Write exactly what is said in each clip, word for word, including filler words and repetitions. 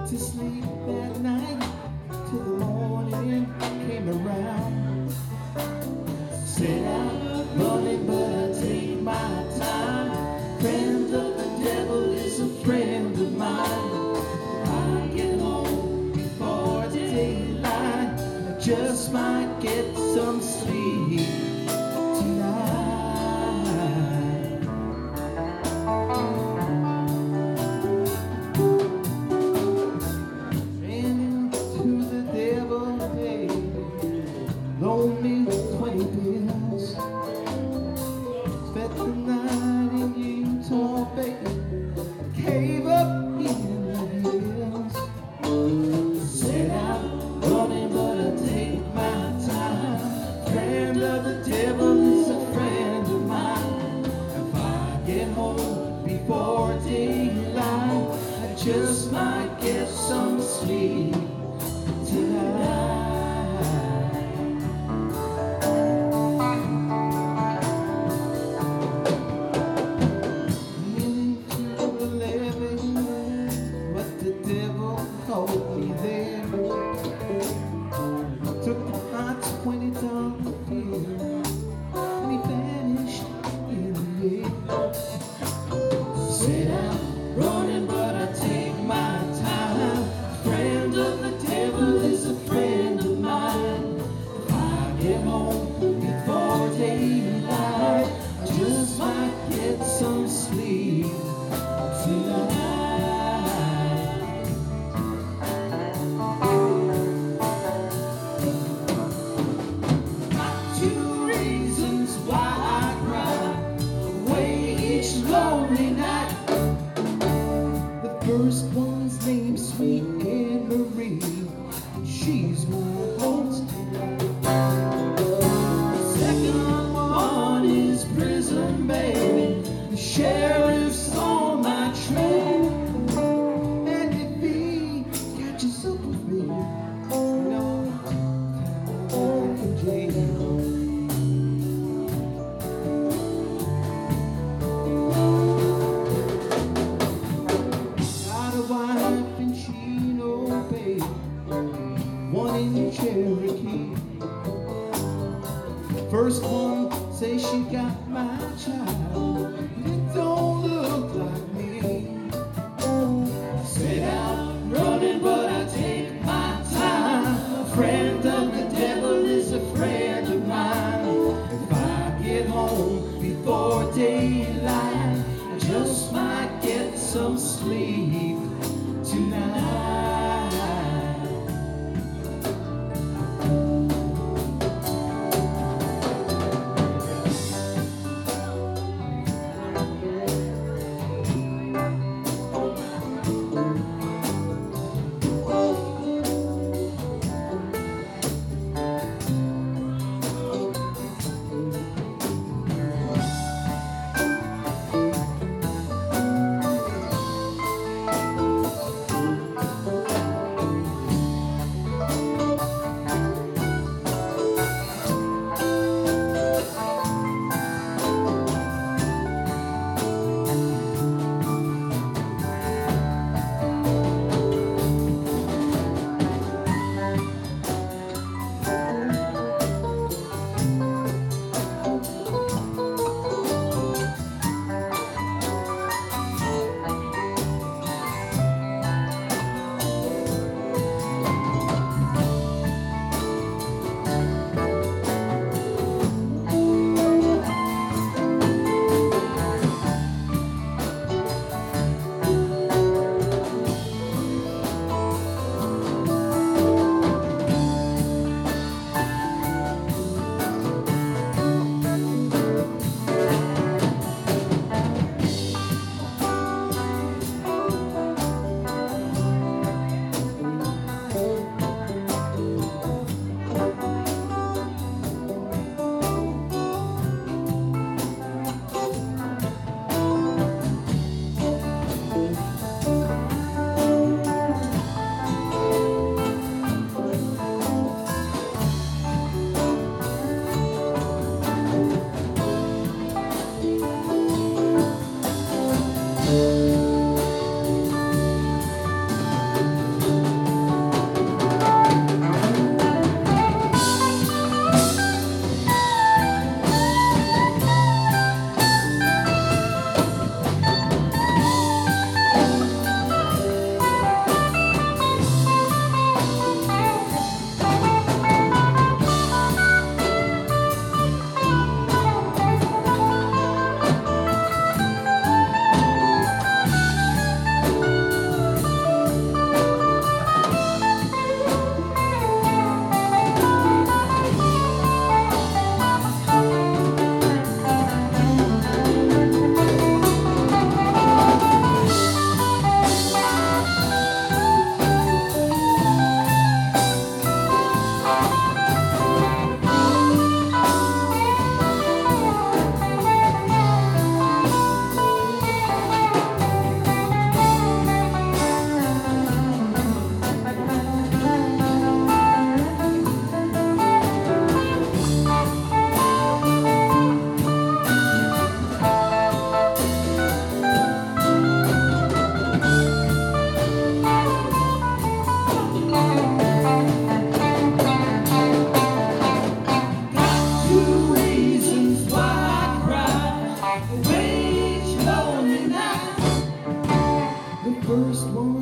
to sleep that night till the morning came around. Set out running, but I take my time. Friend of the devil is a friend of mine. I get home before daylight. I just might get some sleep tonight. Ran into the devil, baby. Loan me twenty bills. Spent the night in Utah, baby. Cave up in the hills. Set out running, but I take my time. Friend of the devil is a friend of mine. If I get home before daylight, I just might get some sleep tonight. Nearly to eleven, but the devil caught me there. Took my twenty dollar bill and he vanished in the air. Set out running, but I take my time. Friend of the devil is a friend of mine. If I get home before daylight, I just might get some sleep tonight. Two reasons why I cry away each lonely night. The first one's named Sweet Anne Marie. She's my host. The second one is prison, baby. The sheriff's on my trail. And if he catches up with me, no, I'm in jail. Got a wife in Chino, baby. One in Cherokee. First one say she got my child, but it don't look like me. Set out running, but I take my time. A friend of the devil is a friend of mine. If I get home before daylight, I just might get some sleep tonight.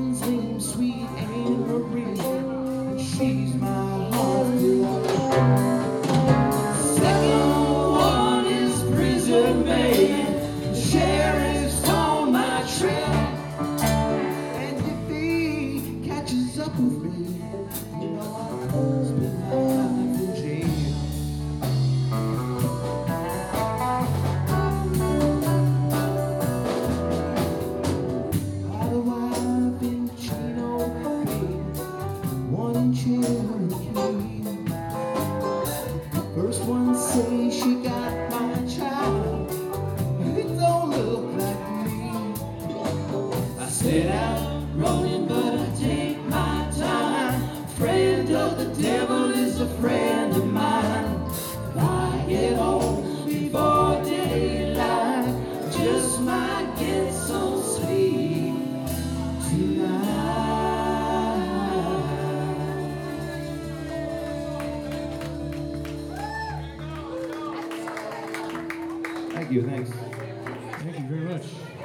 one's named Sweet Anne Marie, and she's my heart's delight. Second one is Prison Man, the sheriff's on my trail, and if he catches up with me, you know I'll spend my life in jail. First one say she got my child, it don't look like me. I set out rolling, but I take my time. Friend of the devil is a friend of mine. If I get home before daylight, just might get some sleep tonight. Thank you, thanks. Thank you very much.